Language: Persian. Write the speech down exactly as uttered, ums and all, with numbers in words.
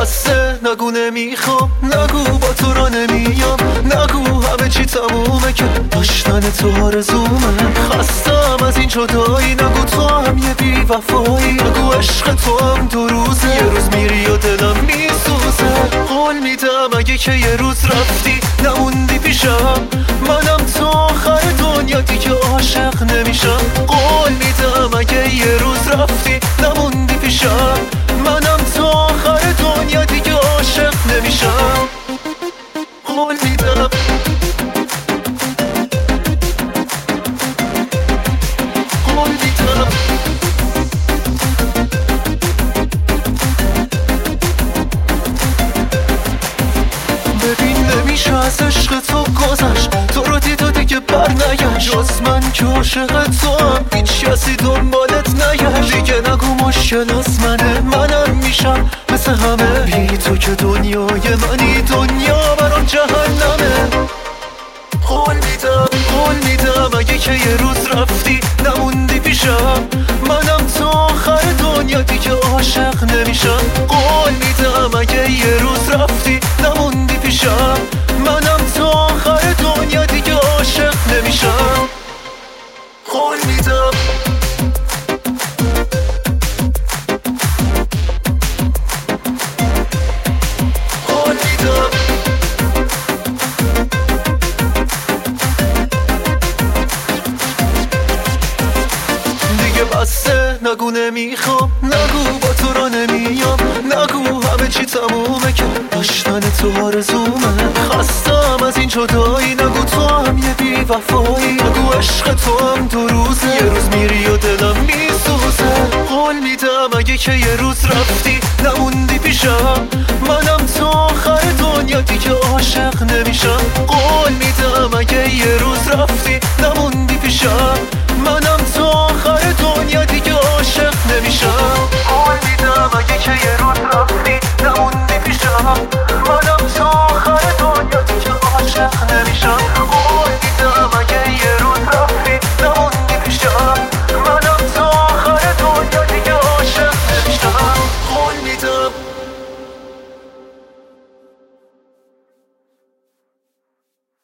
بسته، نگو نمیخوام، نگو با تو را نمیام، نگو همه چی تمومه که داشتن تو آرزومه. خستم از این جدایی، نگو تو هم یه بی وفایی، نگو عشق تو هم دو روزه، یه روز میری و دلم میسوزه. قول میدم اگه که یه روز رفتی نموندی پیشم، منم تو آخر دنیا دیگه عاشق نمیشم. قول میدم اگه یه روز رفتی نموندی پیشم، منم تو آخر دنیا دیگه عاشق نمیشم. قول میدم قول میدم ببین نمیشه از عشق تو گذشت، تو رو دید و دیگه بر نگشت. جز من که عاشق تو هم هیچ کسی دنبالت نگشت. دیگه نگو مشکل از منه، منم میشم مثل همه. بی تو که دنیای منی، دنیا برام جهنمه. قول میدم قول میدم اگه که یه روز رفتی نموندی پیشم، منم تو آخر دنیا دیگه عاشق نمیشم. قول میدم اگه یه روز رفتی نموندی پیشم، منم تو آخر دنیا دیگه عاشق نمیشم. قول میدم قول میدم دیگه بسته، نگو نمیخوام، نگو با تو را نمیام، نگو همه چی تمومه که داشتن تو آرزومه. خستم از این جدایی، نگو تو هم یه بی وفایی، نگو عشق تو هم دو روزه، یه روز میری و دلم میسوزه. قول میدم اگه که یه روز رفتی نموندی پیشم، منم تو آخر دنیا دیگه عاشق نمیشم. قول میدم اگه یه روز رفتی نموندی پیشم،